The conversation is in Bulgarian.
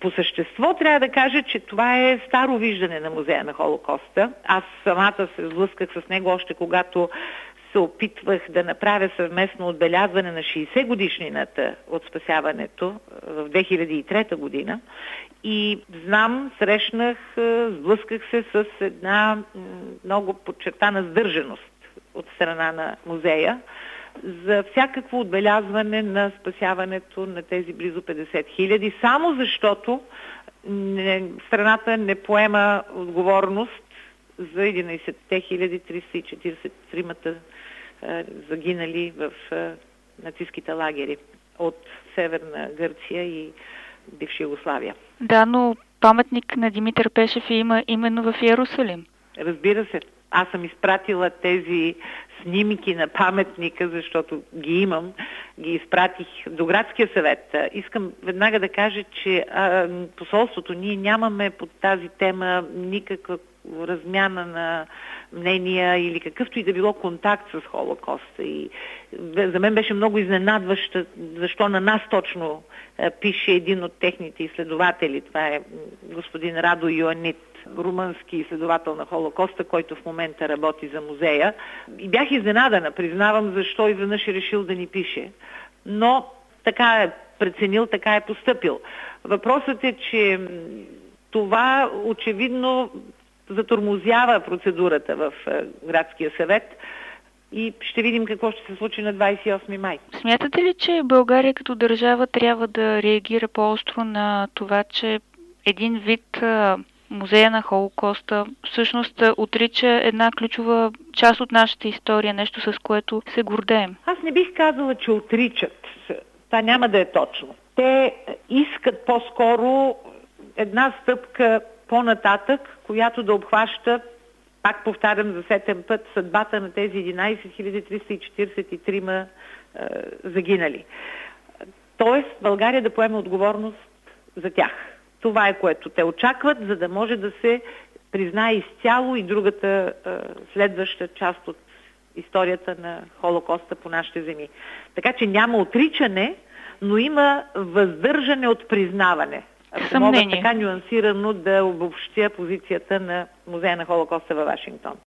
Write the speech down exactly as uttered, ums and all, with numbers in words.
По същество трябва да кажа, че това е старо виждане на Музея на Холокоста. Аз самата се сблъсках с него още когато се опитвах да направя съвместно отбелязване на шейсет годишнината от спасяването в две хиляди и трета година. И знам, срещнах, сблъсках се с една много подчертана сдържаност от страна на музея за всякакво отбелязване на спасяването на тези близо петдесет хиляди, само защото не, страната не поема отговорност за единадесет хиляди триста и четиридесет и тримата е, загинали в е, нацистските лагери от Северна Гърция и бивша Югославия. Да, но паметник на Димитър Пешев има именно в Йерусалим. Разбира се. Аз съм изпратила тези снимки на паметника, защото ги имам, ги изпратих до градския съвет. Искам веднага да кажа, че а, посолството ние нямаме под тази тема никаква размяна на мнения или какъвто и да било контакт с Холокоста. И за мен беше много изненадващо, защо на нас точно а, пише един от техните изследователи. Това е господин Радо Йоанит, румънски изследовател на Холокоста, който в момента работи за музея. И бях изненадана, признавам, защо изведнъж е решил да ни пише. Но така е преценил, така е постъпил. Въпросът е, че това очевидно затормозява процедурата в градския съвет и ще видим какво ще се случи на двадесет и осми май. Смятате ли, че България като държава трябва да реагира по-остро на това, че един вид Музея на Холокоста всъщност отрича една ключова част от нашата история, нещо с което се гордеем? Аз не бих казала, че отричат. Това няма да е точно. Те искат по-скоро една стъпка по-нататък, която да обхваща, пак повтарям за сетен път, съдбата на тези единадесет хиляди триста и четиридесет и трима е, загинали. Тоест България да поеме отговорност за тях. Това е, което те очакват, за да може да се признае изцяло и другата е, следваща част от историята на Холокоста по нашите земи. Така че няма отричане, но има въздържане от признаване. Ако мога така нюансирано да обобщя позицията на Музея на Холокоста във Вашингтон.